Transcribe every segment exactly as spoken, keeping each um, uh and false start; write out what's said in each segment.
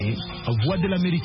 Voix de l'Amérique.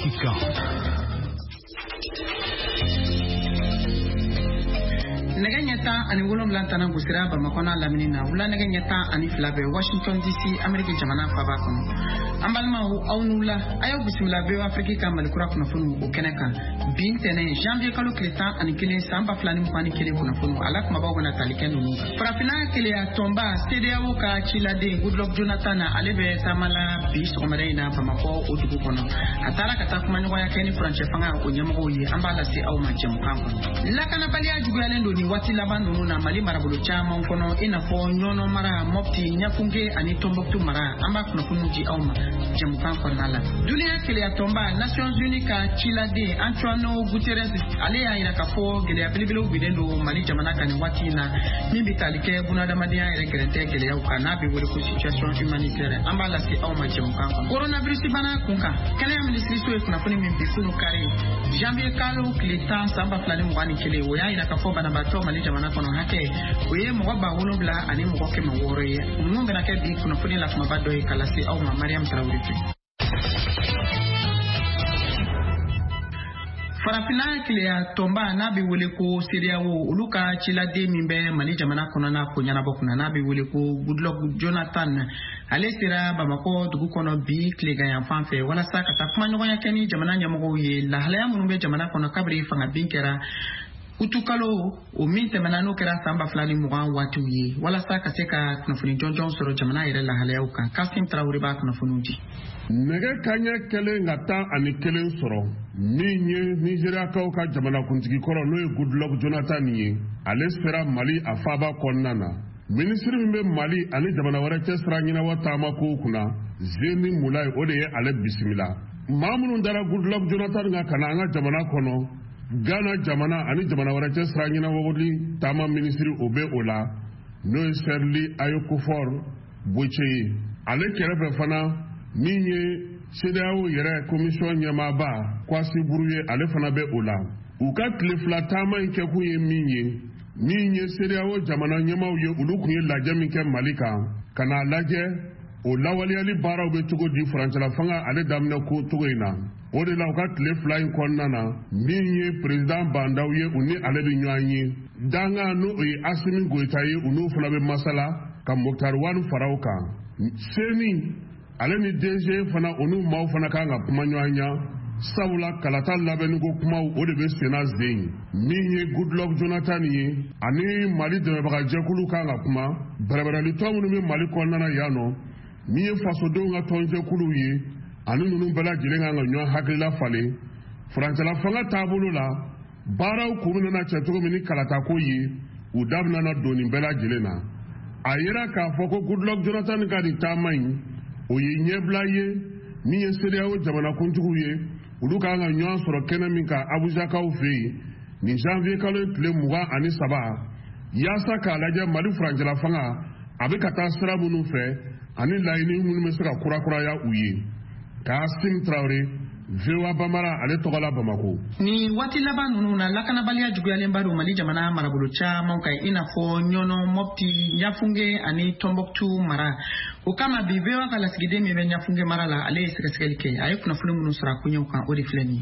Neganyata ani wolom lantana gusira ba makona laminina wula neganyata ani flabe Washington D C America jamana fa ba kono ambalma hu awnula ayo bismillah be Afrika ka malikura kuna funu o keneka bintene janvier kalo kletan ani kelen samba flani mfani kele kuna funu alak mabawo na talikenu farafina kele ya tomba stadium ka chilade Goodluck Jonathan alebe tamala bis omarena fa mako odugu kono atara kata kuma nyoya ya keni franche fanga onyemo yi ambala si au majem kanko lakana bali ajugale ndo ni wati labanu na mali marabulu chama mkono inafo nyono mara mopti nyafunge ani Tombouctou mara amba kuna kunuji auma jamukan konala dunia kile ya tomba Nations Unies ka chilade Antonio Guterres ale ya ina kafo gele ya bilibilo bidendo mali jamana kan wati na nimbi talike buna da madia ere gerente gele ya ukanabi wole ku situation humanitaire amba la si auma jamukan kon coronavirus bana kunka kale ya ministry so kuna funi mimbi funu kare janvier kalo kletan samba flani mwani kile oya ina kafo bana bato mali jamana kono hake oye mo ba wono bla ani mo ke mo wore ngombe na ke bi kuna funi la kuma bado e kala si auma Mariam Traoré farafina kile ya tomba nabi wele ko seria wo uluka chilade mimbe mali jamana kono na ko nyana bokuna nabi wele ko Goodluck Jonathan ale sira bamako dugu kono bi kile ga ya fanfe wala saka ta kuma nyogo ya keni jamana nyamogo ye la hala munumbe jamana kono kabri fanga binkera utukalo o minte manano kera samba flani mugan watu ye wala saka seka kunafuni jonjon soro jamana ire la hala yauka Kasim Traoré ba kunafunuji nege kanya kele ngata ani kele soro ninye Nigeria kauka jamana kuntigi koro no Goodluck Jonathan ye ale sera Mali afaba konnana ministri mbe Mali ani jamana wara tesra nyina wata mako kuna zeni mulai ode ale bismillah mamunu ndara Goodluck Jonathan nga kana nga jamana kono Ghana jamana ani jamana wara tesra nyina wodi tama ministri obe ola no serli ayokufor boche ale kerebe fana ninye sedawo yere commission nyamaba kwasi buruye ale fana be ola uka klefla tama nke kuye minye minye sedawo jamana nyama uye ulukuye laje minke malika kana laje o lawali ali bara be tugo di France la fanga ale damna ko tugo ina o de la uka klefla in konnana minye president bandawye uni ale bi nyanyi danga no e asimi goitaye unu fana be masala kam Moktar Wan Farauka seni ale ni D G fana onu maw fana kanga kumanyanya sawla kalata labenu go kuma o de be senas ding minye Goodluck Jonathan ye ani Mali de baga jekulu kanga kuma barabara li tomu mi Mali ko nana yano miye faso do nga tonje kulu ye ani nunu bala jilenga nga nyo hakila fale France la fanga tabulu la bara ku na chetugo mini kalata ko ye udabna na doni bala jilena ayira ka foko Goodluck Jonathan ka di tamai oye nyebla ye ni yeseria o jamana kuntugu ye uluka nga nyo soro kena minka Abuja ka ofe ni janvier kalo tle muga ani saba yasa ka laje Mali France la fanga abe kata sra bunu fe ani laini munu mesaka kura kura ya uye Kasim Traoré Vewa Bamara ale togola Bamako ni wati laba nunu na lakana balia juguyale mbadu Mali jamana marabulu cha monka inafo nyono mopti nyafunge ani Tombouctou mara ukama bibewa kala sigide mebe nyafunge mara la ale sikasikilike ayo kuna fulu munu sura kunyo kan odi fleni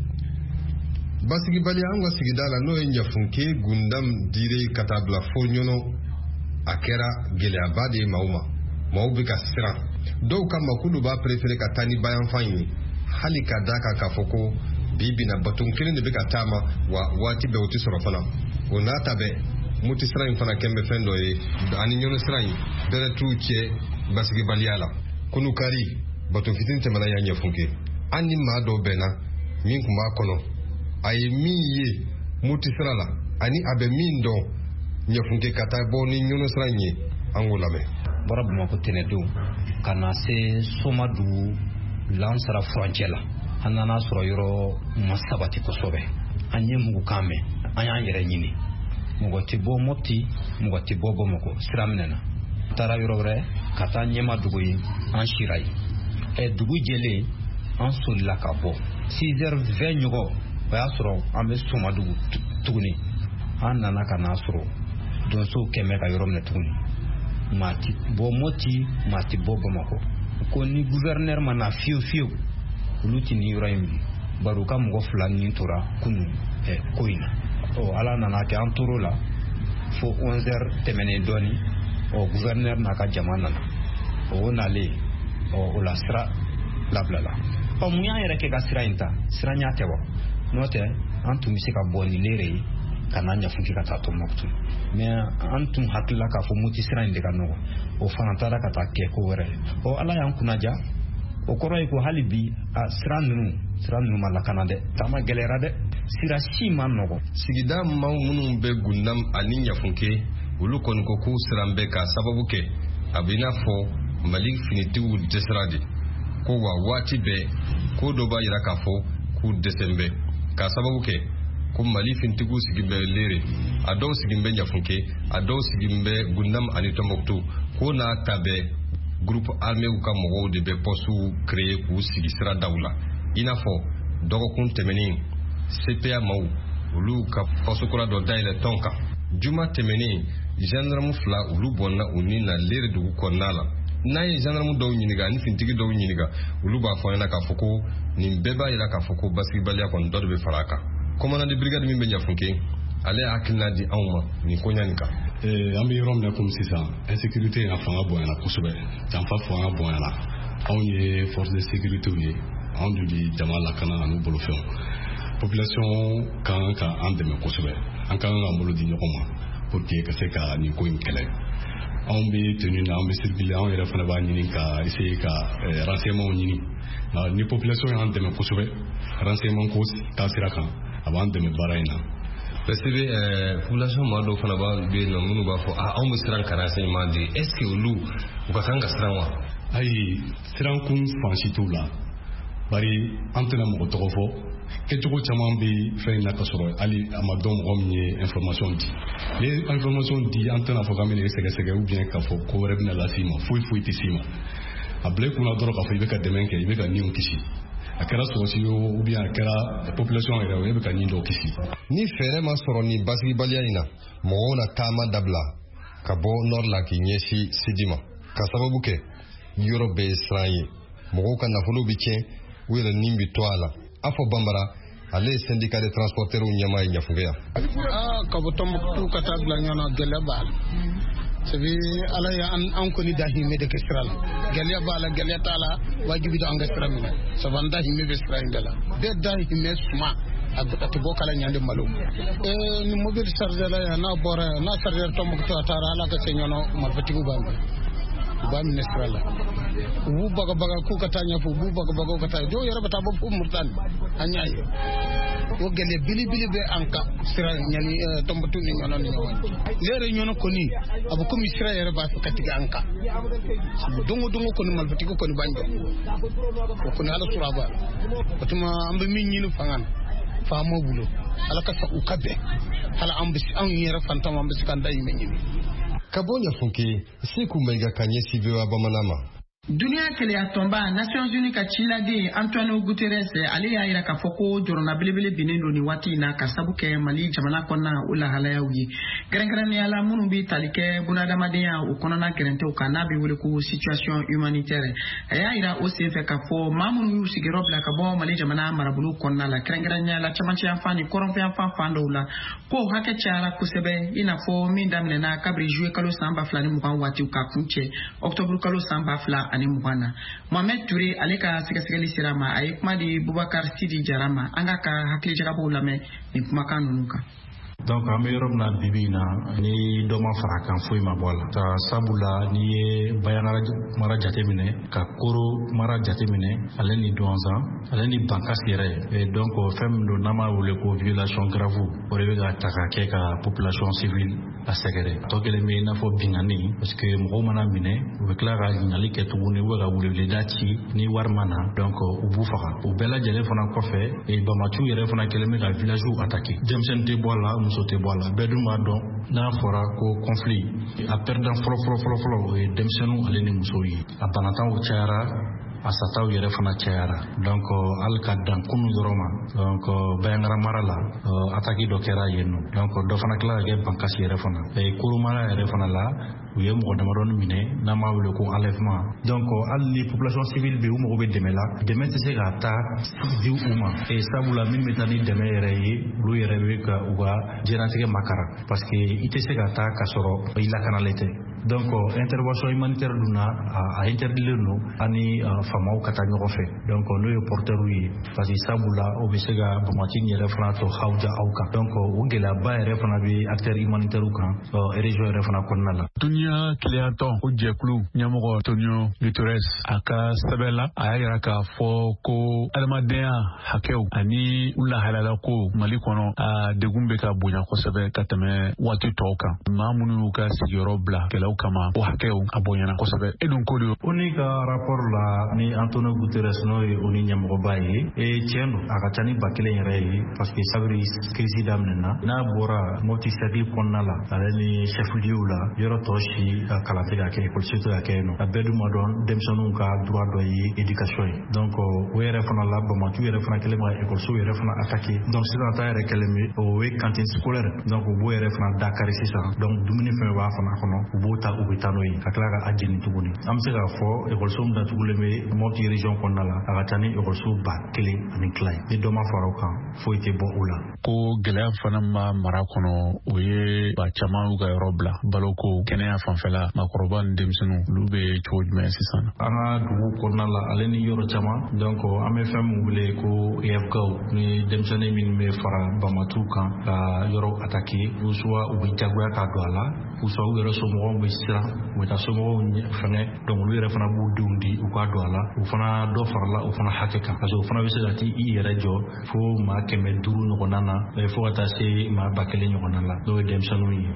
basigi bali anga sigidala no nyafunke gundam dire katabla fo nyono akera gele abade mauma maubi ka sira do kama kulu ba prefere ka tani bayan fanyi hali ka daka ka foko bibi na batun kilin de bika tama wa wati be uti soro fana ona tabe muti sira fana kembe fendo e ani nyono sira bere tuche basigi baliala kunu kari batun fitin temala ya nyafunke ani ma do bena min kuma kono ay mi ye muti sira la ani abe min do nyafunke kata boni nyono sira nyi angolame barabu mako tenedu kana se somadu lansara frontière anana soro yoro masabati kosobe anye mugu kame anya yere nyini mugo tibo moti mugo tibo bomoko siramnena tara yoro re kata nyema dugoyi an shirai e dugu jele an solla kabo six heures vingt nyugo ba soro ambe soma dugu tuguni anana kana soro don so keme ka yoro ne tuguni mati bo moti mati bo bomoko ko ni gouverneur mana fiu fiu olu ti ni yɔrɔ in bi bari u ka mɔgɔ fila ni tora kunu ko in na ɔ ala nana kɛ an tor'o la fo onze heures tɛmɛnen dɔɔni ɔ gouverneur n'a ka jama nana o nalen ɔ o la sira labilala ɔ mun y'an yɛrɛ kɛ ka sira in ta sira ɲa tɛ wa n'o tɛ an tun bɛ se ka bɔ ni leere ye ka na ɲafuki ka taa Tɔnbukutu mais an tun hakilila k'a fɔ moti sira in de ka nɔgɔ o fana taara ka taa kɛ ko wɛrɛ ɔ ala y'an kunnaja o kɔrɔ ye ko hali bi a sira ninnu sira ninnu ma lakana dɛ taama gɛlɛyara dɛ sira si ma nɔgɔ sigida maaw minnu bɛ Gundam ani Ɲafunke olu kɔni ko k'u siran bɛ ka sababu kɛ a bɛ i n'a fɔ Mali finitigiw dɛsɛra de ko wa waati bɛɛ ko dɔ b'a jira k'a fɔ k'u dɛsɛn bɛ ka sababu kɛ ko Mali finitigiw sigin bɛ leere a dɔw sigin bɛ Ɲafunke a dɔw sigin bɛ Gundam ani Tɔnbukutu ko n'a ta bɛ groupe arméw ka mɔgɔw de bɛ postu créer k'u sigi sira daw la i n'a fɔ dɔgɔkun tɛmɛnen C P A maaw olu ka postu kura dɔ dayɛlɛ tɔn kan juma tɛmɛnen gendarme fila olu bɔnna u ni na leere dugu kɔnɔna la n'a ye gendarme dɔw ɲininka ani finitigi dɔw ɲininka olu b'a fɔ ɲɛna k'a fɔ ko nin bɛɛ b'a jira k'a fɔ ko basigibaliya kɔni dɔ de bɛ fara a kan commandant de brigade min bɛ Ɲafunke ale hakilina di anw ma nin ko ɲani kan an bɛ yɔrɔ min na komi sisan insécurité a fanga bonyana kosɛbɛ janfa fanga bonyana anw ye force de sécurité ye anw dun di jama lakana ani bolofɛnw population kan ka an dɛmɛ kosɛbɛ an kan ka bolo di ɲɔgɔn ma pour que ka se ka nin ko in kɛlɛ anw bɛ tenue na anw bɛ circuler anw yɛrɛ fana b'a ɲini ka essayer ka renseignements ɲini ni population y'an dɛmɛ kosɛbɛ renseignement ko taasira kan a b'an dɛmɛ baara in na parce que population maa dɔw fana b'a bɛ yen nɔ minnu b'a fɔ ah anw bɛ siran ka renseignement di est ce que olu u ka kan ka siran wa ayi sirankun fansi t'u la bari an tɛna mɔgɔ tɔgɔ fɔ kɛcogo caman bɛ fɛn in na ka sɔrɔ hali a ma dɔn mɔgɔ min ye information di ni information di an tɛna fɔ k'an bɛ sɛgɛsɛgɛ ou bien k'a fɔ ko wɛrɛ bɛna las'i ma foyi foyi tɛ s'i ma a bila i kunna dɔrɔn k'a fɔ i bɛ ka dɛmɛ kɛ i bɛ ka niw kisi a kɛra sɔrɔsi ye ou bien a kɛra population yɛrɛ o e bɛ ka nin dɔw kisi ni fɛɛrɛ ma sɔrɔ ni basigibaliya in na mɔgɔw na taama dabila ka bɔ nord la k'i ɲɛsin sidi ma ka sababu kɛ yɔrɔ bɛɛ ye siran ye mɔgɔw ka nafolo bɛ tiɲɛ u yɛrɛ nin bɛ to a la a fɔ Banbara ale ye syndicat de transporteurs ɲɛmaa ye Ɲafunke yan ka bɔ Tɔnbukutu ka taa bila ɲɔgɔn na gɛlɛya b'a la sabi ala ye an kɔni dahirimɛ de kɛ sira la gɛlɛya b'a la gɛlɛya t'a la wajibi don an ka sira minɛ sabu an dahirimɛ bɛ sira in de la bɛɛ dahirimɛ suma a tɛ bɔ kala ɲande malo ni mobile chargeur la yan n'a bɔra yan n'a chargeur Tɔnbukutu a taara ala ka se ɲɔgɔn marifatigiw b'a minɛ u b'a minɛ sira la u b'u bagabaga k'u ka taa ɲɛfɛ u b'u bagabaga ka taa dɔw yɛrɛ bɛ taa bɔ fo Muritani an y'a ye o gɛlɛya belebele bɛ an kan sira ɲani Tɔnbukutu ni ɲɔgɔn ni ɲɔgɔn cɛ yɛrɛ ɲɔgɔn kɔni a bɛ komi sira yɛrɛ b'a fɛ ka tigɛ an kan don o don o kɔni marifatigiw kɔni b'an jɔ o kɔni ala sɔrɔ a b'a o tuma an bɛ min ɲini fanga na faamaw bolo ala ka sa u ka bɛn hala an bɛ anw yɛrɛ fantanw an bɛ se k'an dahirimɛ ɲini ka bɔ Ɲafunke Seku Mayiga ka ɲɛsin V O A Bamanan ma Duniya kɛlɛya tɔnba Nations Unies ka ciladen Antonio Guterres ale y'a jira k'a fɔ ko jɔrɔna belebele binnen don nin waati in na ka sabu kɛ Mali jamana kɔnɔna o lahalayaw ye kɛrɛnkɛrɛnnenya la minnu bɛ tali kɛ bunadamadenya o kɔnɔna gɛrɛntɛw kan n'a bɛ wele ko situation humanitaire a y'a jira o senfɛ k'a fɔ maa minnu y'u sigiyɔrɔ bila ka bɔ Mali jamana marabolo kɔnɔna la kɛrɛnkɛrɛnnenya la camancɛ yanfan ni kɔrɔnfɛ yanfan fan dɔw la ko hakɛ cayara kosɛbɛ i n'a fɔ min daminɛna kabiri juillet kalo san ba fila ni mugan waatiw ka kun cɛ octobre kalo san ba fila ani mugan na Mohamed Touré ale ka sɛgɛsɛgɛli sera ma a ye kuma di Boubacar Sidi Jara ma an ka ka hakili jagabɔw lamɛn nin kumakan ninnu kan donc an bɛ yɔrɔ min na bibi in na ni dɔ ma fara kan foyi ma bɔ a la ka sabula n'i ye Bayangara mara jateminɛ ka Koro mara jateminɛ ale ni Douentza ale ni Bankasi yɛrɛ et donc fɛn min don n'an b'a wele ko violation grave o de bɛ ka ta ka kɛ ka population civile a sɛgɛrɛ tɔ kelen bɛ i n'a fɔ bingani parce que mɔgɔw mana minɛ u bɛ tila ka ɲininkali kɛ tuguni u bɛ ka weleweleda ci ni wari ma na donc u b'u faga u bɛɛ lajɛlen fana kɔfɛ Bamatu yɛrɛ fana kɛlen bɛ ka villagew attaquer denmisɛnnin tɛ bɔ a la muso tɛ bɔ a la bɛɛ dun b'a dɔn n'a fɔra ko conflit a perdant fɔlɔ fɔlɔ fɔlɔ fɔlɔ o ye denmisɛnninw ale ni musow ye a banatanw cayara a sataw yɛrɛ fana cayara donc hali ka dan kunu dɔrɔn ma donc Bayangara mara la ataki dɔ kɛra yen nɔ donc dɔ fana tila ka kɛ bankasi yɛrɛ fana Kurumara yɛrɛ fana la u ye mɔgɔ damadɔni minɛ n'an b'a wele ko enlèvement donc hali ni population civile bɛ u mago bɛ dɛmɛ la dɛmɛ tɛ se ka taa di u ma sabula minnu bɛ taa ni dɛmɛ yɛrɛ ye olu yɛrɛ bɛ ka u ka diɲɛlatigɛ makara parce que i tɛ se ka taa ka sɔrɔ i lakanalen tɛ donc intervention humanitaire dun na a interdilen don ani faamaw ka taa ɲɔgɔn fɛ donc n'o ye porteurs ye parce que sabula o bɛ se ka Banbati yɛrɛ fana tɔ hawuja aw kan donc o gɛlɛyaba yɛrɛ fana bɛ acteurs humanitaires kan région yɛrɛ fana kɔnɔna la. Duniya tileyantɔn o jɛkulu ɲɛmɔgɔ Antonio Guterres a ka sɛbɛn la a y'a yira k'a fɔ ko adamadenya hakɛw ani u lahalala ko Mali kɔnɔ a degun bɛ ka bonya kosɛbɛ ka tɛmɛ waati tɔw kan maa minnu y'u ka sigiyɔrɔ bila kɛlɛw kama o hakɛw a bonyana kosɛbɛ e dun ko de o ni ka rapport la ni Antonio Guterres n'o ye o ni ɲɛmɔgɔba ye e tiɲɛ don a ka ca ni ba kelen yɛrɛ ye parce que sabiri crise daminɛna n'a bɔra Mopti cercle kɔnɔna la ale ni chef lieu la yɔrɔ tɔ si ka kalan tɛ ka kɛ école tɛ ka kɛ yen nɔ a bɛɛ dun ma dɔn denmisɛnninw ka droit dɔ ye éducation ye donc o yɛrɛ fana la Banbati yɛrɛ fana kɛlen ma écoleso yɛrɛ fana attaqué donc sisan ta yɛrɛ kɛlen bɛ o ye cantine scolaire donc u b'o yɛrɛ fana dakari sisan donc dumuni fɛn b'a fana kɔnɔ u b'o ta u bɛ taa n'o ye ka tila ka a jeni tuguni an bɛ se k'a fɔ écoleso min datugulen bɛ Mopti région kɔnɔna la a ka ca ni écoleso ba kelen ani tila ye ni dɔ ma fara o kan foyi tɛ bɔ o la. ko gɛlɛya fana ma mara kɔnɔ o ye ba caman y'u ka yɔrɔ bila baloko kɛnɛya fanfɛla maakɔrɔba ni denmisɛnninw olu bɛ cogo jumɛn sisan. an ka dugu kɔnɔna la ale ni yɔrɔ caman donc an bɛ fɛn min wele ko E F G A W ni denmisɛnnin minnu bɛ fara Banbatiw kan ka yɔrɔ attaqué ou soit u bɛ jagoya ka don a la ou soit u yɛrɛ somɔgɔw bɛ siran u bɛ taa somɔgɔw fɛngɛ donc olu yɛrɛ fana b'u denw di u ka don a la u fana dɔ farala u fana hakɛ kan parce que u fana bɛ se ka t'i yɛrɛ jɔ fo maa kɛmɛ duuru ɲɔgɔnna na fo ka taa se maa ba kelen ɲɔgɔnna la n'o ye denmisɛnninw ye.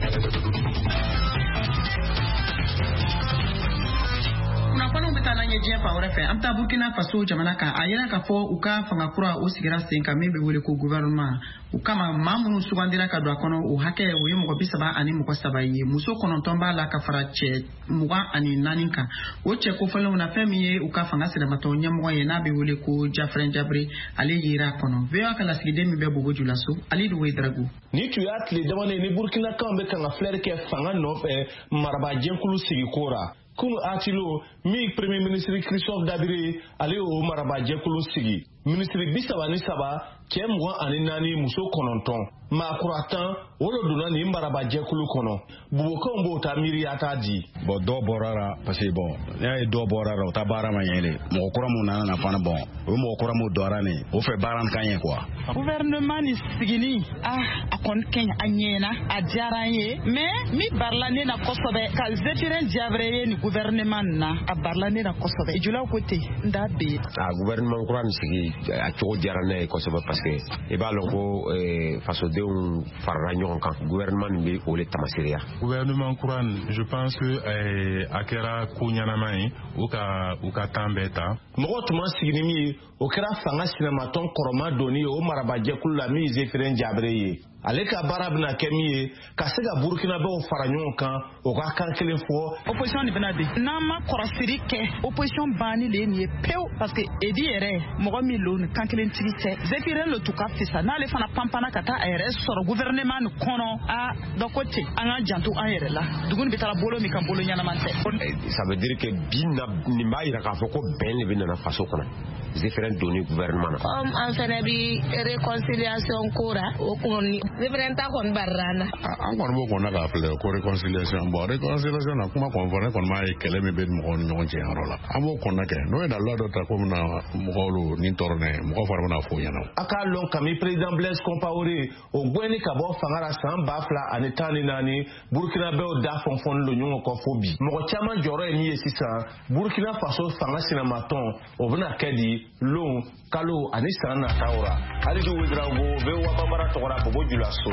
kunnafoniw bɛ taa n'an ye diɲɛ fan wɛrɛ fɛ an bɛ taa Burkina Faso jamana kan a yera k'a fɔ u ka fanga kura o sigira sen kan min bɛ wele ko gouvernement u kama maa minnu sugandira ka don a kɔnɔ o hakɛ o ye mɔgɔ bi saba ani mɔgɔ saba ye muso kɔnɔntɔn b'a la ka fara cɛ mugan ani naani kan o cɛ kofɔlenw na fɛn min ye u ka fanga siramatɔ ɲɛmɔgɔ ye n'a bɛ wele ko Jafrɛn Jabri ale yera a kɔnɔ V O A ka lasigiden min bɛ Bobo-Dioula so ale de ye Drago. Ni tun y'a tile dama ni Burkina kan bɛ kan ka filɛri kɛ fanga nɔfɛ marabajɛkulu sigi ko ra kunu atilo mi premier ministre Christophe Dabire ale o marabajɛkulu sigi ministre bi saba ni saba cɛ mugan ani naani muso kɔnɔntɔn maakura tan wolo donna nin marabajɛkulu kɔnɔ bubokanw b'o ta miiriya t'a di. Bon dɔw bɔra la parce que bon n'i y'a ye dɔw bɔra la o ta baara ma ɲɛ de mɔgɔ kura mun nana na fana bon o ye mɔgɔ kura mun dɔra ne o fɛ baara kan ɲɛ quoi. Gouvernement ni sigini ah a kɔni kɛɲɛ a ɲɛna a diyara an ye mais mi barila ne na kosɛbɛ ka Jafrɛn Jabri ye ni gouvernement na a barila ne na kosɛbɛ julaw ko ten n da bɛ. A gouvernement kura ni sigi a cogo diyara ne ye kosɛbɛ parce que i b'a lɔn ko fasodenw farala ɲɔgɔn kan gouvernement nin bɛ o le tamasereya. Gouvernement kura je pense que a kɛra ko ɲanama ye u ka u ka temps bɛɛ ta. Mɔgɔ tun ma sigi ni min ye o kɛra fanga sinamatɔn kɔrɔma donni ye o marabajɛkulu la min ye Jafrɛn Jabri ye. Ale ka baara bɛna kɛ min ye ka se ka Burkinabɛw fara ɲɔgɔn kan o ka kan kelen fɔ. Opposition de bɛna bin n'an ma kɔrɔsiri kɛ opposition banni de ye nin ye pewu parce que Edi yɛrɛ mɔgɔ min lo ni kan kelen tigi tɛ Jafrɛn lo tu ka fisa n'ale fana panpana ka taa a yɛrɛ sɔrɔ gouvernement nin kɔnɔ a dɔ ko ten an ka janto an yɛrɛ la dugu nin bɛ taa bolo min kan bolo ɲɛnaman tɛ. Ça veut dire que bi na nin b'a yira k'a fɔ ko bɛn de bɛ nana faso kɔnɔ Jafrɛn donni gouvernement na. Comme an fɛnɛ bi réconciliation ko ra o kɔni Jafrɛn ta kɔni barira an na. An kɔni b'o kɔnɔ k'a filɛ ko réconciliation bon réconciliation na kuma kɔni fɔ ne kɔni m'a ye kɛlɛ min bɛ mɔgɔw ni ɲɔgɔn cɛ yɔrɔ la an b'o kɔnɔ kɛ n'o ye dalila dɔ ta ko bɛna mɔgɔw ni tɔɔrɔ n'a ye mɔgɔ fana bɛna f'o ɲɛna. A k'a lɔn kami président Blaise Compaoré o gɛnni ka bɔ fanga la san ba fila ani tan ni naani Burkinabɛw da fɔnfɔnni don ɲɔgɔn kɔ fo bi mɔgɔ caman jɔyɔrɔ ye min ye sisan Burkina Faso fanga sinamatɔn o bɛna kɛ di lon kalo ani san nataw ra hali du Ouedraogo bɛ Wabamara tɔgɔ la Bobo-Dioula so.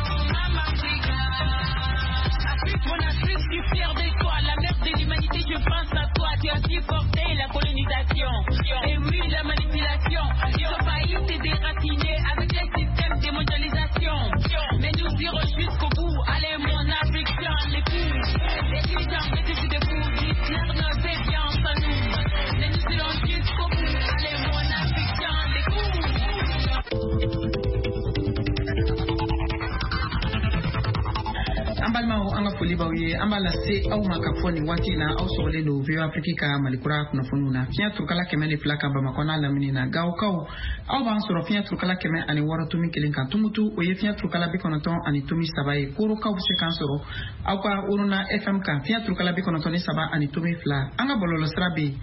Je ye an b'a lase aw ma ka fɔ nin waati na aw sɔgɔlen don V O A Afrique ka malikura kunnafoniw na fiɲɛ turukala kɛmɛ ni fila kan Bamakɔ n'a lamini na Gawokaw aw b'an sɔrɔ fiɲɛ turukala kɛmɛ ani wɔɔrɔ tomi kelen kan Tumutu o ye fiɲɛ turukala bi kɔnɔntɔn ani tomi saba ye Korokaw bɛ se k'an sɔrɔ aw ka Uruna F M kan fiɲɛ turukala bi kɔnɔntɔn ni saba ani tomi fila an ka bɔlɔlɔsira bɛ yen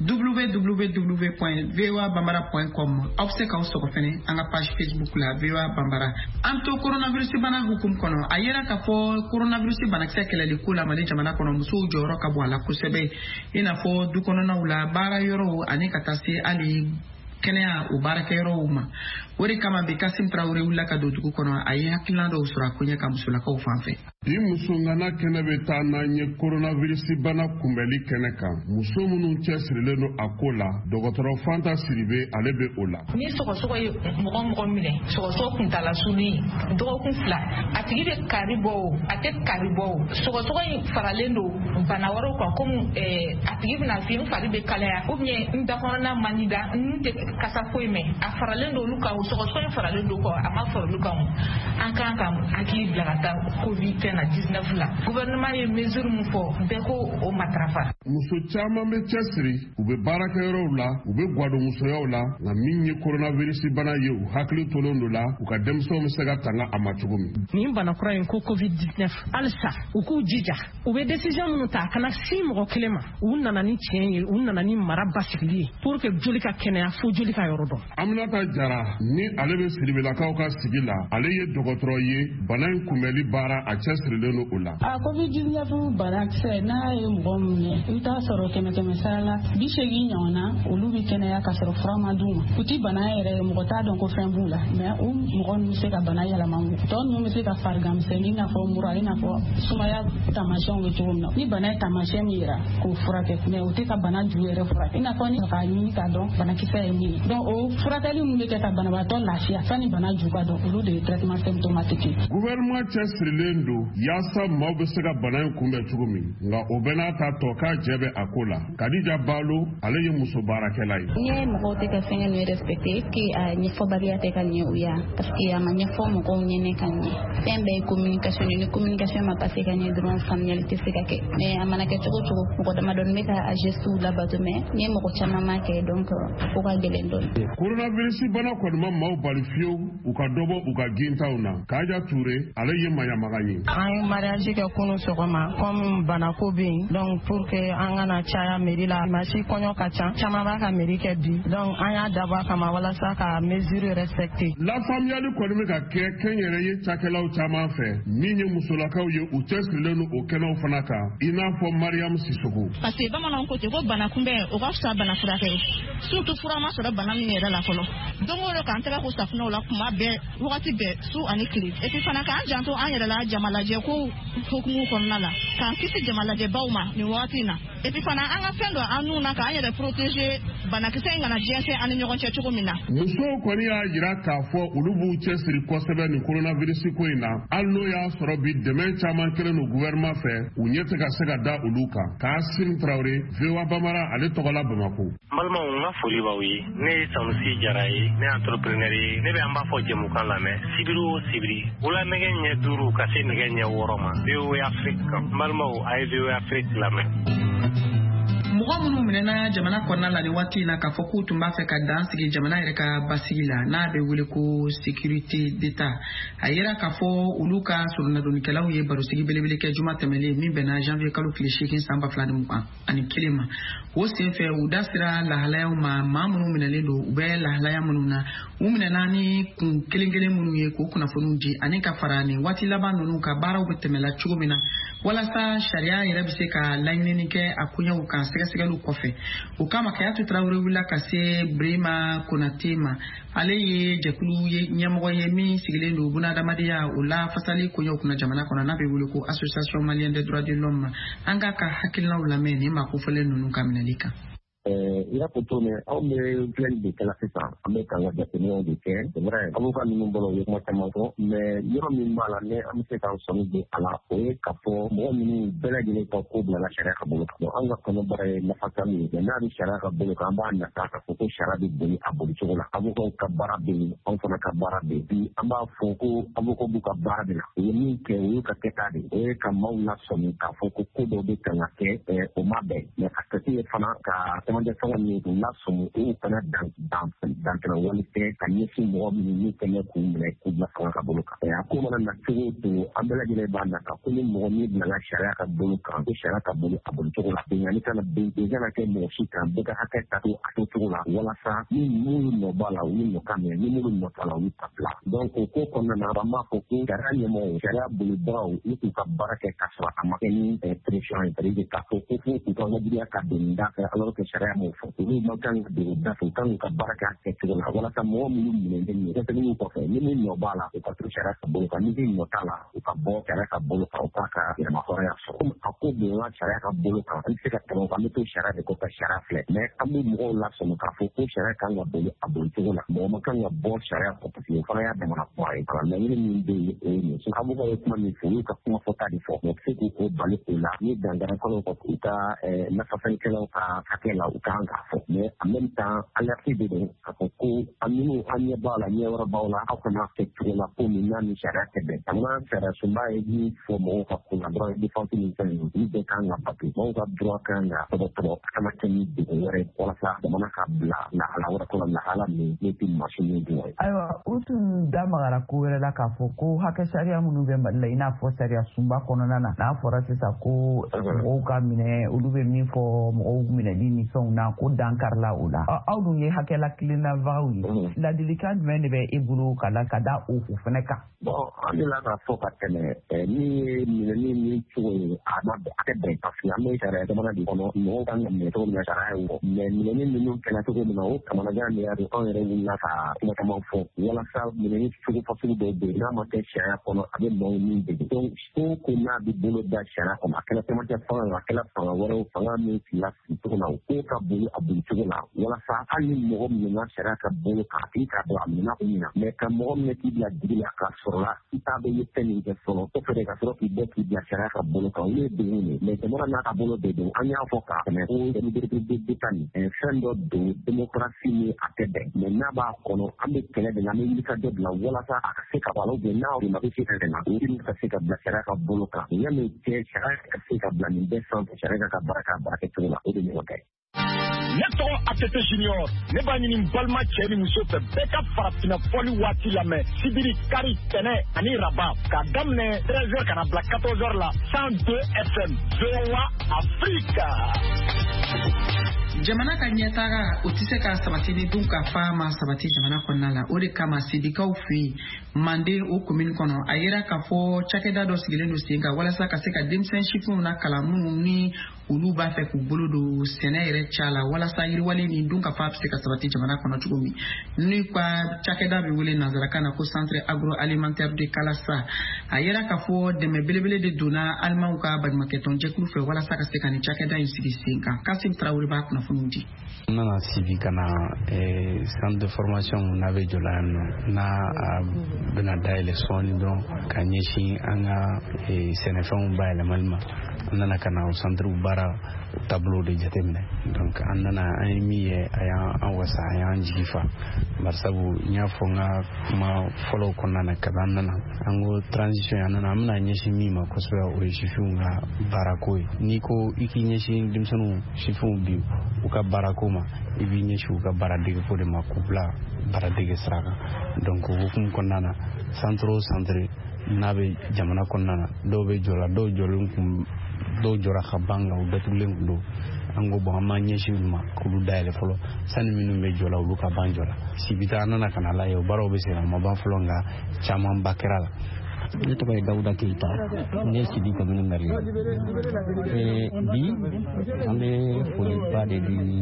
w w w point v o a bambara point com aw bɛ se k'aw sɔgɔ fɛnɛ an ka page Facebook la V O A Bambara an to coronavirus bana hukum kɔnɔ a yera k'a fɔ coronavirus banakisɛ kɛlɛli ko la Mali jamana kɔnɔ musow jɔyɔrɔ ka bon a la kosɛbɛ i n'a fɔ du kɔnɔnaw la baara yɔrɔw ani ka taa se hali kɛnɛya o baarakɛyɔrɔw ma o de kama bi Kasim Traoré wulila ka don dugu kɔnɔ a ye hakilina dɔw sɔrɔ a ko ɲɛ ka musolakaw fan fɛ bi muso ngana kɛnɛ bɛ taa n'an ye coronavirus bana kunbɛli kɛnɛ kan muso minnu cɛsirilen don a ko la dɔgɔtɔrɔ Fanta Siribe ale bɛ o la ni sɔgɔsɔgɔ ye mɔgɔ mɔgɔ minɛ sɔgɔsɔgɔ kuntala suli dɔgɔkun fila a tigi bɛ kari bɔ o a tɛ kari bɔ o sɔgɔsɔgɔ in faralen don bana wɛrɛw kan komi a tigi bɛna f'i n fari bɛ kalaya ou bien n da kɔnɔna man di da n tɛ kasa foyi mɛn a faralen don olu kan o sɔgɔsɔgɔ in faralen don kɔ a ma fara olu kan an kan ka hakili bila ka taa covid na dix-neuf la gouvernement ye mesure mun fɔ bɛɛ ko o matarafa muso caman bɛ cɛsiri u bɛ baarakɛyɔrɔw la u bɛ gwadonmusoyaw la nka min ye coronavirus bana ye u hakili tolen don la u ka denmisɛnw bɛ se ka tanga a ma cogo min nin bana kura in ko covid dix-neuf halisa u k'u jija u bɛ décision minnu ta a kana si mɔgɔ kelen ma u nana ni tiɲɛ ye u nana ni mara basigili ye pour que joli ka kɛnɛya fo joli ka yɔrɔ dɔn Aminata Jara ni ale bɛ Siribelakaw ka sigi la ale ye dɔgɔtɔrɔ ye bana in kunbɛli baara a cɛsirilen don o la a covid dix-neuf banakisɛ n'a ye mɔgɔ minɛ i bɛ taa sɔrɔ kɛmɛ kɛmɛ sara la bi seegin ɲɔgɔnna olu bɛ kɛnɛya ka sɔrɔ fura ma d'u ma u ti bana yɛrɛ ye mɔgɔ t'a dɔn ko fɛn b'u la mɛ o mɔgɔ ninnu bɛ se ka bana yɛlɛma tɔ ninnu bɛ se ka fariganmisɛnnin i n'a fɔ mura i n'a fɔ sumaya taamasiyɛnw bɛ cogo min na ni bana ye taamasiyɛn min yira k'o furakɛ mɛ o tɛ ka bana ju yɛrɛ furakɛ i n'a fɔ ni k'a ɲini k'a dɔn banakisɛ ye min ye donc o furakɛli min bɛ kɛ ka banabaatɔ lafiya sanni bana ju ka dɔn olu de ye traitement symptomatique ye gouvernement cɛsirilen don yaasa maaw bɛ se ka bana in kunbɛn cogo min nka o bɛɛ n'a ta tɔ k'a jɛ bɛ a ko la Kadija Balo ale ye muso baarakɛla ye ni ye mɔgɔw tɛ ka fɛngɛ ninnu respecté que a ɲɛfɔbaliya tɛ ka ɲɛ u ya parce que a ma ɲɛfɔ mɔgɔw ɲɛnɛ ka ɲɛ fɛn bɛɛ ye communication ni communication ma passé ka ɲɛ dɔrɔn faamuyali tɛ se ka kɛ mais a mana kɛ cogo cogo mɔgɔ damadɔni bɛ ka a gestuw labato mais ni ye mɔgɔ caman ma kɛ donc ko ka gɛlɛn dɔɔni coronavirus bana kɔni ma maaw bali fiyewu u ka dɔbɔ u ka gintaw na Kaja Ture ale ye mayamaga ye an ye mariage kɛ kunu sɔgɔma comme banako bɛ yen donc pour que an kana caya mairie la masi kɔɲɔ ka ca caman b'a ka mairie kɛ bi donc an y'a dabɔ a kama walasa ka mesure respecter lafaamuyali kɔni bɛ ka kɛ kɛnyɛrɛ ye cakɛlaw caman fɛ min ye musolakaw ye u cɛsirilen don o kɛnɛw fana kan i n'a fɔ Mariam Sisoko parce que bamananw ko ten ko bana kunbɛn o ka fisa bana furakɛ surtout fura ma sɔrɔ bana min yɛrɛ la fɔlɔ donc o de k'an tɛgɛ ko safunɛw la kuma bɛɛ wagati bɛɛ su ani tile et puis fana k'an janto an yɛrɛ la jama lajɛ ko hukumu kɔnɔna la k'an kisi jama lajɛbaw ma nin wagati in na et puis fana an ka fɛn dɔ an nun na k'an yɛrɛ protéger banakisɛ in kana jɛnsɛn an ni ɲɔgɔn cɛ cogo min na musow kɔni y'a jira k'a fɔ olu b'u cɛsiri kosɛbɛ nin coronavirus ko in na hali n'o y'a sɔrɔ bi dɛmɛ caman kɛlen don gouvernement fɛ u ɲɛ tɛ ka se ka da olu kan Kasim Traoré V O A Bambara ale tɔgɔla Bamako n balimaw n ka foli b'aw ye ne ye Sanusi Jara ye ne ye entrepreneur ye ne bɛ an b'a fɔ jɛmukan lamɛn sibiri o sibiri wula nɛgɛ ɲɛ duuru ka se nɛgɛ ɲɛ wɔɔrɔ ma V O A Afrique kan n balimaw a ye V O A Afrique lamɛn mɔgɔ minnu minɛna jamana kɔnɔna la nin waati in na k'a fɔ k'u tun b'a fɛ ka dan sigi jamana yɛrɛ ka basigi la n'a bɛ wele ko sécurité d'état a yera k'a fɔ olu ka sɔrɔnadonnikɛlaw ye barosigi belebele kɛ juma tɛmɛlen min bɛnna janvier kalo tile seegin san ba fila ni mugan ani kelen ma o senfɛ u da sera lahalayaw ma maa minnu minɛlen don u bɛ lahalaya minnu na u minɛna ni kun kelen kelen minnu ye k'o kunnafoniw di ani ka fara nin waati laban ninnu ka baaraw bɛ tɛmɛla cogo min na walasa sariya yɛrɛ bɛ se ka laɲinini kɛ a koɲɛw kan sɛgɛsɛgɛliw kɔfɛ o kama Kayatu Traoré wulila ka se Brema Konate ma ale ye jɛkulu ye ɲɛmɔgɔ ye min sigilen don bunadamadenya o la fasali koɲɛw kunna jamana kɔnɔ n'a bɛ wele ko association malienne des droits de l'homme an ka ka hakilinaw lamɛn nin ma kofɔlen ninnu ka minɛli kan i y'a fɔ cogo min anw bɛ filɛli de kɛla sisan an bɛ k'an ka jateminɛw de kɛ c'est vrai avocat ninnu bolo u ye kuma caman fɔ mais yɔrɔ min b'a la ne an bɛ se k'an sɔmi don a la o ye k'a fɔ mɔgɔ minnu bɛɛ lajɛlen ka ko bilala sariya ka bolo kan donc an ka kɔnɔbara ye nafa ka min ye n'a bɛ sariya ka bolo kan an b'a nata k'a fɔ ko sariya bɛ boli a boli cogo la avocat ka baara bɛ yen anw fana ka baara bɛ yen bi an b'a fɔ ko avocat b'u ka baara de la u ye min kɛ o y'u ka kɛta de o ye ka maaw lasɔmi k'a fɔ ko ko dɔw bɛ kan ka kɛ o ma bɛn mais a kɛti ye fana ka cɛmancɛ fɛngɛ min k'u lasɔmi o fana dantɛmɛ wale tɛ ka ɲɛsin mɔgɔ minnu n'u kɛɲɛ k'u minɛ k'u bila fanga ka bolo kan a ko mana na cogo o cogo an bɛɛ lajɛlen b'a nata ko ni mɔgɔ min bilala sariya ka bolo kan ko sariya ka bolo a bolo cogo la bɛnkanni kana bɛn kana kɛ mɔgɔ si kan bɛɛ ka hakɛ ta to a to cogo la walasa ni minnu nɔ b'a la u ye nɔ ka minɛ ni minnu nɔ t'a la u ta bila donc o ko kɔnɔna na an b'a fɔ ko sariya ɲɛmɔgɔw sariya bolibagaw ni k'u ka baara kɛ ka sɔrɔ a ma kɛ ni pression ye c'est-à-dire k'a fɔ ko fo k'u ka wajibia ka don da fɛ alors que sariya m'o fɔ olu man kan ka don da fɛ u kan k'u ka baara kɛ a kɛcogo la walasa mɔgɔ minnu minɛlen ye sɛgɛsɛgɛliw kɔfɛ ni min nɔ b'a la u ka to sariya ka bolo kan ni min nɔ t'a la u ka bɔ sariya ka bolo kan u k'a ka yɛlɛma hɔrɔnya sɔrɔ komi a ko donna sariya ka bolo kan an tɛ se ka tɛmɛ o kan an bɛ to sariya de kɔfɛ sariya filɛ mais an bɛ mɔgɔw lasɔmi k'a fɔ ko sariya kan ka boli a boli cogo la mɔgɔ man kan ka bɔ sariya kɔ parce que o fana y'a damana kuma ye voilà laɲini min bɛ yen o ye nin ye avocat ye kuma min fɔ u y'u ka kuma fɔta de fɔ mais se k'o bali o la ni dangarakɔnɔw ka u ka nafafɛnkɛlaw ka hakɛ la u kan k'a fɔ mais en même temps alerte de don k'a fɔ ko an minnu an ɲɛ b'a la ɲɛ wɛrɛ b'aw la aw kana kɛ cogo la ko min n'a ni sariya tɛ bɛn jamana sariya sunba ye min fɔ mɔgɔw ka ko la dɔrɔn défense ni fɛn ninnu olu bɛɛ kan ka bato mɔgɔw ka droit kan ka tɔbɔtɔbɔ a kana kɛ ni degun wɛrɛ walasa jamana ka bila lahala wɛrɛ kɔnɔ lahala min ne tɛ masi min dun ye. ayiwa u tun da magara ko wɛrɛ la k'a fɔ ko hakɛ sariya minnu bɛ mali la i n'a fɔ sariya sunba kɔnɔna na n'a fɔra sisan ko mɔgɔw ka minɛ olu bɛ min fɔ mɔgɔw minɛli ni fɛnw na ko dankarila o la aw dun ye hakɛla kilennabagaw ye ladilikan jumɛn de bɛ e bolo ka la ka da o fana kan. bon an bɛ la k'a fɔ ka tɛmɛ min ye minɛli ni cogo ye a ma a tɛ bɛn parce que an bɛ sariya jamana de kɔnɔ mɔgɔw kan ka minɛ cogo min na sariya ye wɔ mais minɛli ninnu kɛra cogo min na o kamanagan de y'a to anw yɛrɛ wulila ka kuma caman fɔ walasa minɛli cogo fasugu dɔw bɛ yen n'a ma kɛ sariya kɔnɔ a bɛ maaw min dege donc ko ko n'a bɛ bolo da sariya kɔnɔ a kɛra cɛmancɛ fanga la a kɛra fanga wɛrɛw fanga min sigila sigi cogo la o ko ka boli a boli cogo la walasa hali ni mɔgɔ min na sariya ka bolo kan a tigi k'a dɔn a minɛ kun min na mais ka mɔgɔ minɛ k'i bila digi la k'a sɔrɔ la i t'a bɛ ye fɛn min kɛ fɔlɔ o fɛ de ka sɔrɔ k'i bɔ k'i bila sariya ka bolo kan olu ye degun de mais jamana n'a ka bolo de don an y'a fɔ k'a tɛmɛ ko dɛmɛberebeta nin fɛn dɔ don démocratie ni a tɛ bɛn mais n'a b'a kɔnɔ an bɛ kɛlɛ de la an bɛ wuli ka dɔ bila walasa a ka se ka bɔ a la ou bien n'a o de ma bɛ se ka yɛlɛma o de ka se ka bila sariya ka bolo kan yanni cɛ sariya ka se ka bila nin bɛɛ sanfɛ sariya ka baara k'a baara kɛcogo la o de ɲɔgɔn tɛ. ne tɔgɔ atete junior ne b'a ɲini balima cɛ ni muso fɛ bɛɛ ka farafinna fɔli waati lamɛn sibiri kari tɛnɛ ani raba k'a daminɛ treize heures ka na bila quatorze heures la cent deux F M VOA Afrique. jamana ka ɲɛtaga o tɛ se ka sabati ni dun ka fa ma sabati jamana kɔnɔna la o de kama sidikaw fɛ yen manden o commune kɔnɔ a yera k'a fɔ cakɛda dɔ sigilen don sen kan walasa ka se ka denmisɛn sifinw na kalan minnu ni olu b'a fɛ k'u bolo don sɛnɛ yɛrɛ ca la walasa yiriwale ni dun ka fa bɛ se ka sabati jamana kɔnɔ cogo min n'u ka cakɛda bɛ wele nanzarakan na ko centre agroalimentaire de Kalasa a yera k'a fɔ dɛmɛ belebele de donna alimaw ka baɲumankɛtɔn jɛkulu fɛ walasa ka se ka nin cakɛda in sigi sen kan Kasim Traoré b'a kunnafoni di. n nana sigi ka na centre de formation n'a bɛ jɔ la yan nɔ n'a bɛna dayɛlɛ sɔɔni dɔrɔn ka ɲɛsin an ka sɛnɛfɛnw bayɛlɛmali ma an nana ka na o centre baara tableau de jateminɛ donc an nana an ye min ye a y'an wasa a y'an jigi fa barisabu n y'a fɔ n ka kuma fɔlɔw kɔnɔna na kabi an nana an ko transition an nana an bɛna ɲɛsin min ma kosɛbɛ o ye sifinw ka baarako ye n'i ko i k'i ɲɛsin denmisɛnninw sifinw bi u ka baarako ma i b'i ɲɛsin u ka baaradegeko de ma k'u bila baaradege sira kan donc o hukumu kɔnɔna na centre o centre n'a bɛ jamana kɔnɔna na dɔw bɛ jɔ la dɔw jɔlen kun dɔw jɔra ka ban nka u datugulen kun don an ko bon an b'an ɲɛsin olu ma k'olu dayɛlɛ fɔlɔ sani minnu bɛ jɔ la olu ka ban jɔ la sibita an nana ka na lajɛ o baaraw bɛ se ka ma ban fɔlɔ nka camanba kɛra la ne tɔgɔ ye Dawuda Keita ne sidi commune maire et bi an bɛ foliba de di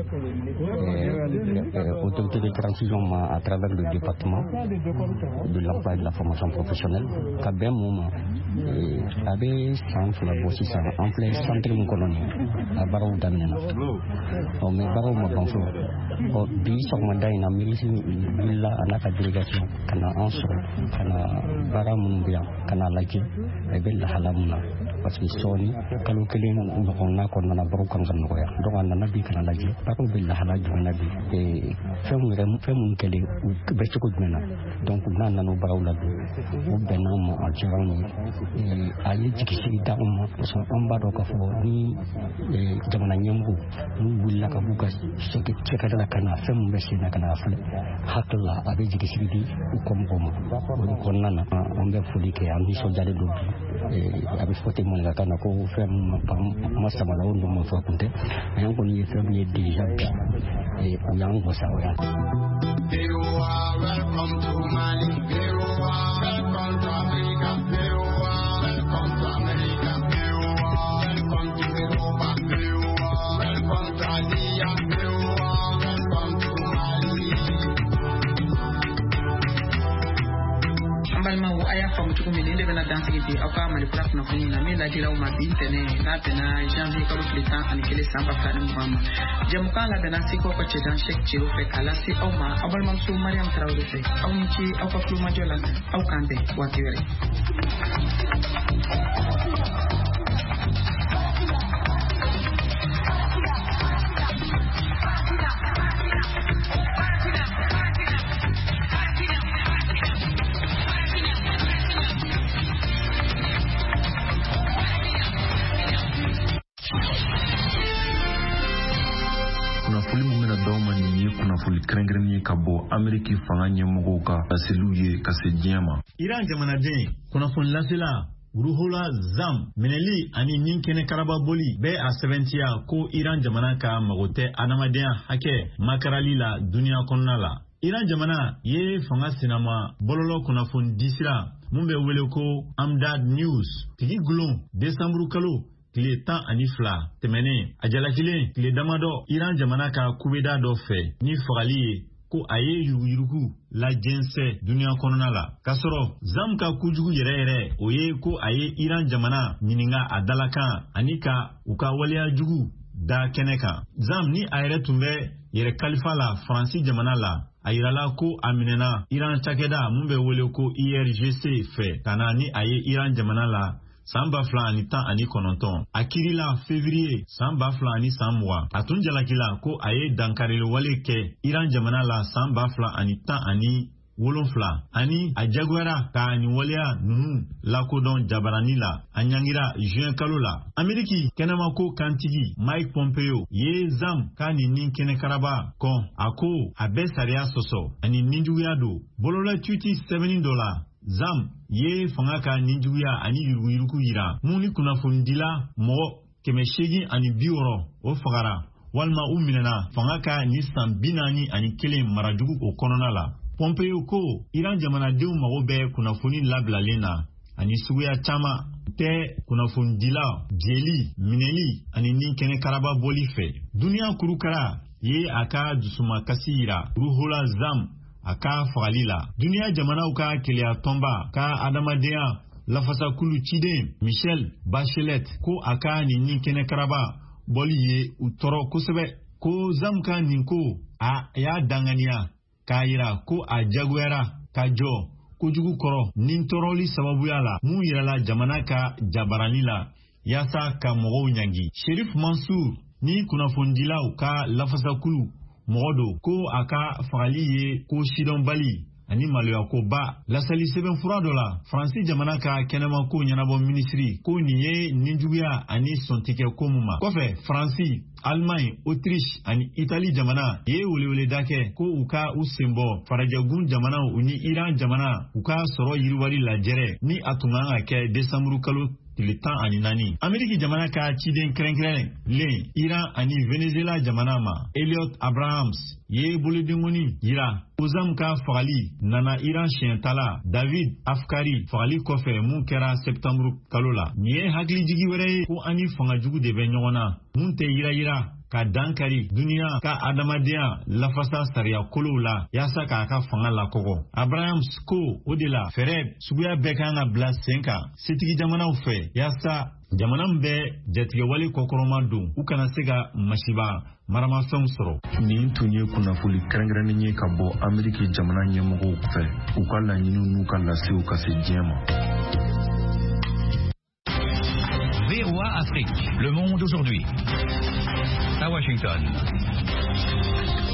autorité de transition ma à travers le département de l'emploi et de la formation professionnelle ka bɛn mun ma a bɛ san fila bɔ sisan an filɛ centre min kɔnɔ nin a baaraw daminɛna ɔ mais baaraw ma ban fɔlɔ ɔ bi sɔgɔmada in na minisiri wulila a n'a ka délégation ka na an sɔrɔ ka na baara minnu bɛ yan ka na lajɛ a bɛ lahala mun na parce que sɔɔni kalo kelen ɲɔgɔnna kɔnɔna baaraw kan ka nɔgɔya donc a nana bi ka na lajɛ baaraw bɛ lahala jumɛn na bi fɛn yɛrɛ fɛn minnu kɛlen u bɛ cogo jumɛn na donc n'a nana o baaraw la don u bɛnna ma a diyara anw ye a ye jigisigi da anw ma parce que an b'a dɔn k'a fɔ ni jamana ɲɛmɔgɔ n'u wulila ka b'u ka cɛkɛda la ka na fɛn min bɛ sen na ka na filɛ hakili la a bɛ jigisigi di u kɔ mɔgɔw ma o kɔnɔna na an bɛ foli kɛ an nisɔndiyalen don bi a bɛ fɔ ten maninkakan na ko fɛn ma samala o ninnu ma fɔ kun tɛ an kɔni ye fɛn min ye déjà bi u y'an wasa o yan. Welcome to Mali, welcome to Africa, welcome to America, welcome to Europa, welcome to Asia, welcome to Mali. Ambalma wa aya famu chuku milinde bena dansi kiti auka mali kura kuna kuni na mila dira uma bintene na tena janvier kalu flitan anikele samba fani muhammad jamuka la bena siko kwa chedan shek chiro fe kalasi au ma abalma su mariam traore fe au nchi au kwa pluma jola au kande watiwere. kunnafoni kɛrɛnkɛrɛnnen ka bɔ Ameriki fanga ɲɛmɔgɔw ka laseliw ye ka se diɲɛ ma. Iran jamanaden kunnafoni lasela Ruhollah Zam minɛli ani nin kɛnɛ karaba boli bɛ a sɛbɛntiya ko Iran jamana ka mago tɛ adamadenya hakɛ makarali la duniya kɔnɔna la. Iran jamana ye fanga sinama bɔlɔlɔ kunnafoni disira mun bɛ wele ko Amdad News tigi gulon Desanburu kalo tile tan ani fila tɛmɛnen a jalakilen tile damadɔ Iran jamana ka kubeda dɔ fɛ ni fagali ye ko a ye yuruguyurugu la jɛnsɛ duniya kɔnɔna la k'a sɔrɔ Zam ka kojugu yɛrɛ yɛrɛ o ye ko a ye Iran jamana ɲininka a dalakan ani ka u ka waleya jugu da kɛnɛ kan. Zam ni a yɛrɛ tun bɛ yɛrɛ kalifa la Faransi jamana la a yirala ko a minɛna Iran cakɛda mun bɛ wele ko I R G C fɛ ka na ni a ye Iran jamana la san ba fila ani tan ani kɔnɔntɔn a kirila février san ba fila ani san mugan a tun jalakila ko a ye dankarili wale kɛ Iran jamana la san ba fila ani tan ani wolonfila ani a jagoyara ka nin waleya nunu lakodɔn jabarani la a ɲangira juin kalo la. Ameriki kɛnɛmako kantigi Mike Pompeo ye Zam ka nin nin kɛnɛ karaba kɔn a ko a bɛ sariya sɔsɔ ani ninjuguya don bɔlɔlɔ tuiti sɛbɛnni dɔ la. Zam ye fanga ka ninjuguya ani yuruguyurugu yira mun ni kunnafonidila mɔgɔ kɛmɛ seegin ani bi wɔɔrɔ o fagara walima u minɛna fanga ka ni san bi naani ani kelen marajugu o kɔnɔna la. Pompeo ko Iran jamanadenw mago bɛ kunnafoni labilalen na ani suguya caman tɛ kunnafonidila jeli minɛli ani nin kɛnɛ karaba bɔli fɛ. Duniya kurukara ye a ka dusumakasi yira Ruhollah Zam a ka fagali la. Duniya jamanaw ka keleya tɔnba ka adamadenya lafasakulu ciden Michelle Bachelet ko a ka nin nin kɛnɛ karaba bɔli ye u tɔrɔ kosɛbɛ ko Zam ka nin ko a y'a danganiya k'a yira ko a jagoyara ka jɔ kojugu kɔrɔ nin tɔrɔli sababuya la mun yirala jamana ka jabarani la yaasa ka mɔgɔw ɲangi. Sherif Mansour ni kunnafonidilaw ka lafasakulu mɔgɔ do ko a ka fagali ye ko sidɔnbali ani maloya ko ba. Lasali sɛbɛn fura dɔ la Faransi jamana ka kɛnɛma ko ɲɛnabɔ minisiri ko nin ye ninjuguya ani sɔntikɛ ko mun ma. Kɔfɛ Faransi, Allemagne, Autriche ani Itali jamana ye weleweleda kɛ ko u ka u senbɔ farajagun jamanaw u ni Iran jamana u ka sɔrɔ yiriwali lajɛrɛ ni a tun kan ka kɛ Desanburu kalo tile tan ani naani Ameriki jamana ka ciden kɛrɛnkɛrɛn len Iran ani Venezuela jamana ma Elliot Abrahams ye bolodengoni yira Ozam ka fagali nana Iran siɲɛtala David Afkari fagali kɔfɛ mun kɛra septembre kalo la ni ye hakili jigi wɛrɛ ye ko ani fanga jugu de bɛ ɲɔgɔn na mun tɛ yira yira ka dankari duniya ka adamadenya lafasa sariya kolow la yaasa k'a ka fanga lakɔgɔ Abrahams ko o de la fɛrɛ suguya bɛɛ kan ka bila sen kan setigi jamanaw fɛ yaasa jamana min bɛ jatigɛwale kɔkɔrɔma don u kana se ka masiba maramafɛnw sɔrɔ. Nin tun ye kunnafoni kɛrɛnkɛrɛnnen ye ka bɔ Ameriki jamana ɲɛmɔgɔw fɛ u ka laɲiniw n'u ka lasew ka se diɲɛ ma. V O A Afrique, le monde aujourd'hui. À Washington.